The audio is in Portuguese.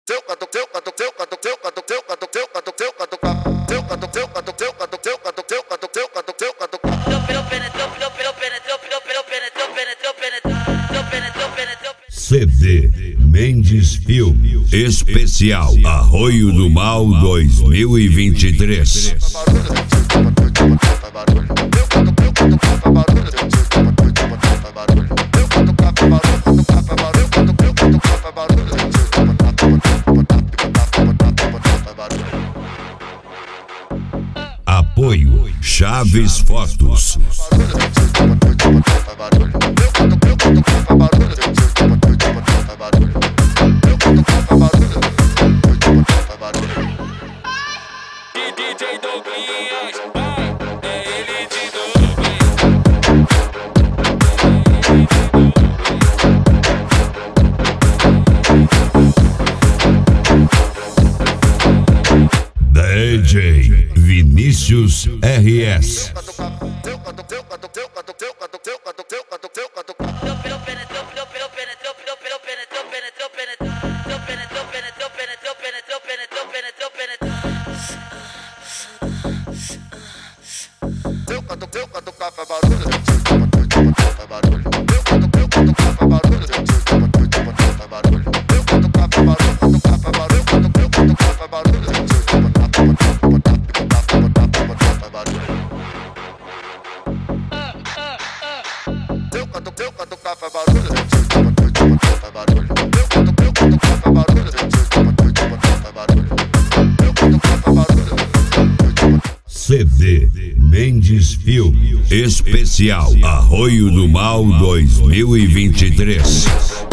CD Mendes Film Especial Arroio do Mal 2023. Apoio Chaves Fotos. DJ Douglas, é ele de novo. DJ Vinícius RS. CD Mendes Film Especial Arroio do Mal 2023.